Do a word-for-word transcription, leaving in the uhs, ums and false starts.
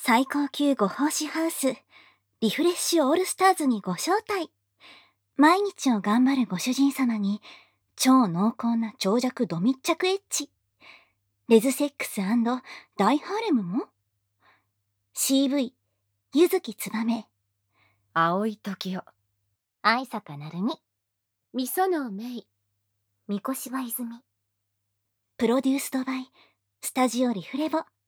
最高級ご奉仕ハウス、リフレッシュオールスターズにご招待。毎日を頑張るご主人様に、超濃厚な長尺ド密着エッチ。レズセックス&大ハーレムも シーブイ、ゆずきつばめ、 青井時代、 愛坂なるみ、 みそのめい、 三越柴泉。プロデュースドバイ、スタジオリフレボ。